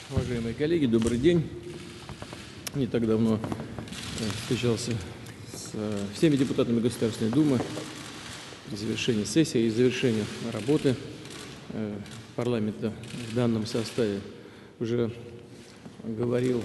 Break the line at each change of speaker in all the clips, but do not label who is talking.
Уважаемые коллеги, добрый день. Не так давно встречался с всеми депутатами Государственной Думы при завершении сессии и завершении работы парламента в данном составе. Уже говорил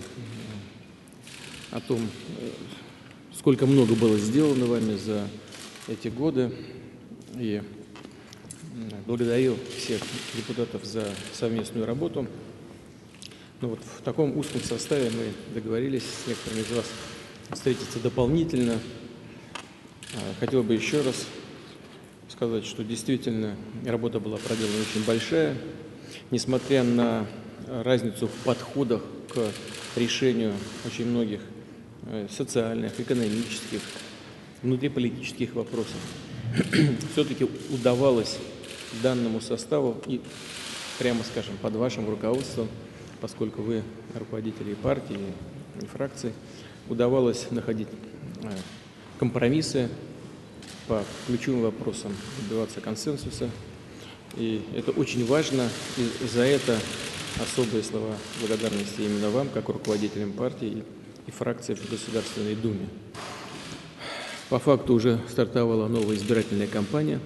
о том, сколько много было сделано вами за эти годы, и благодарил всех депутатов за совместную работу. Но вот в таком узком составе мы договорились с некоторыми из вас встретиться дополнительно. Хотел бы еще раз сказать, что действительно работа была проделана очень большая, несмотря на разницу в подходах к решению очень многих социальных, экономических, внутриполитических вопросов. Все-таки удавалось данному составу и, прямо скажем, под вашим руководством, поскольку вы руководители партии и фракций, удавалось находить компромиссы по ключевым вопросам, добиваться консенсуса. И это очень важно, и за это особые слова благодарности именно вам, как руководителям партии и фракции в Государственной Думе. По факту уже стартовала новая избирательная кампания.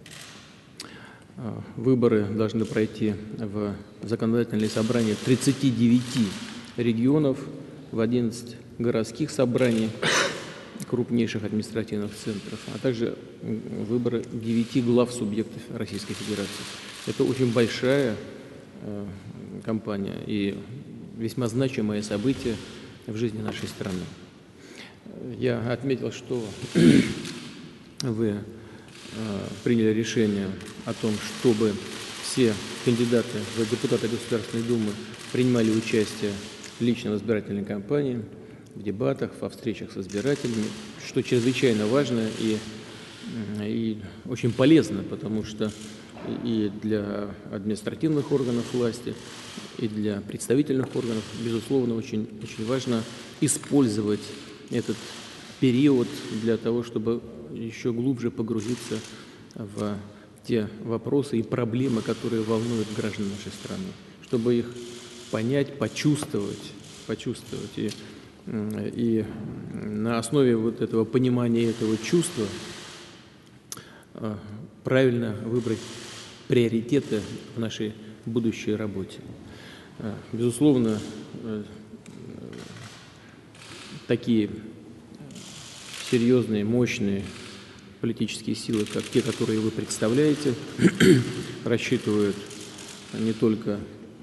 Выборы должны пройти в законодательные собрания 39 регионов, в 11 городских собраний крупнейших административных центров, а также выборы 9 глав субъектов Российской Федерации. Это очень большая кампания и весьма значимое событие в жизни нашей страны. Я отметил, что вы приняли решение о том, чтобы все кандидаты в депутаты Государственной Думы принимали участие лично в избирательной кампании, в дебатах, во встречах с избирателями, что чрезвычайно важно и очень полезно, потому что и для административных органов власти, и для представительных органов, безусловно, очень важно использовать этот период для того, чтобы еще глубже погрузиться в те вопросы и проблемы, которые волнуют граждан нашей страны, чтобы их понять, почувствовать и на основе вот этого понимания, этого чувства правильно выбрать приоритеты в нашей будущей работе. Безусловно, такие серьезные, мощные политические силы, как те, которые вы представляете, рассчитывают не только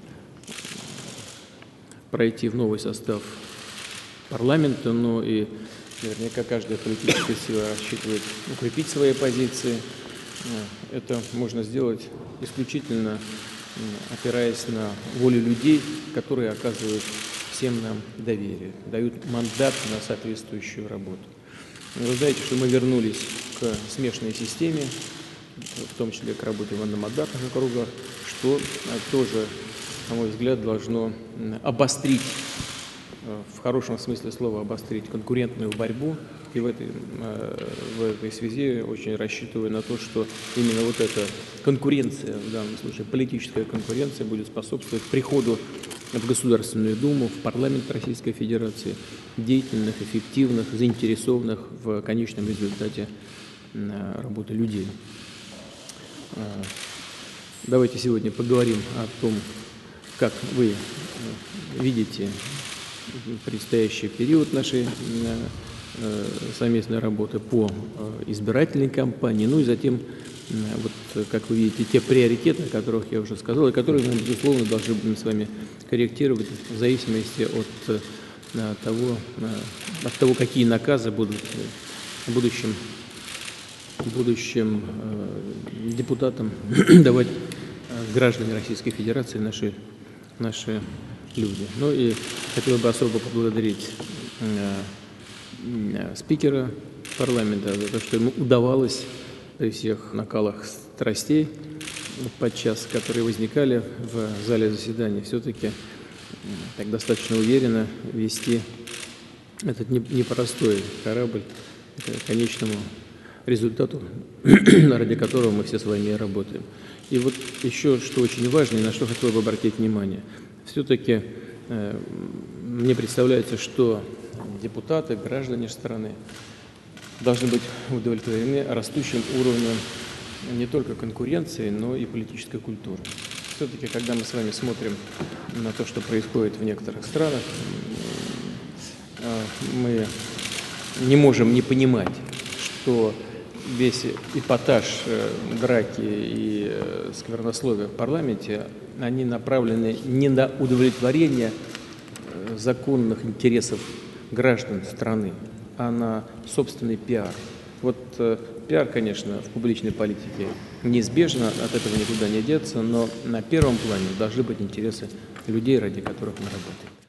пройти в новый состав парламента, но и наверняка каждая политическая сила рассчитывает укрепить свои позиции. Это можно сделать исключительно опираясь на волю людей, которые оказывают всем нам доверие, дают мандат на соответствующую работу. Вы знаете, что мы вернулись к смешанной системе, в том числе к работе в одномандатных округах, что тоже, на мой взгляд, должно обострить, в хорошем смысле слова, обострить конкурентную борьбу. И в этой связи очень рассчитываю на то, что именно вот эта конкуренция, в данном случае политическая конкуренция, будет способствовать приходу в Государственную Думу, в парламент Российской Федерации деятельных, эффективных, заинтересованных в конечном результате работы людей. Давайте сегодня поговорим о том, как вы видите предстоящий период нашей совместной работы по избирательной кампании, ну и затем, вот, как вы видите, те приоритеты, о которых я уже сказал, и которые мы, безусловно, должны будем с вами корректировать в зависимости от того, какие наказы будут будущим депутатам давать граждане Российской Федерации, наши люди. Ну и хотел бы особо поблагодарить спикера парламента за то, что ему удавалось при всех накалах страстей, подчас, которые возникали в зале заседаний, все-таки так достаточно уверенно вести этот непростой корабль к конечному результату, ради которого мы все с вами работаем. И вот еще, что очень важно, и на что хотел бы обратить внимание. все-таки мне представляется, что депутаты, граждане страны должны быть удовлетворены растущим уровнем не только конкуренции, но и политической культуры. Все-таки, когда мы с вами смотрим на то, что происходит в некоторых странах, мы не можем не понимать, что весь эпатаж драки и сквернословия в парламенте, они направлены не на удовлетворение законных интересов граждан страны, а на собственный пиар. Вот пиар, конечно, в публичной политике неизбежно, от этого никуда не деться, но на первом плане должны быть интересы людей, ради которых мы работаем.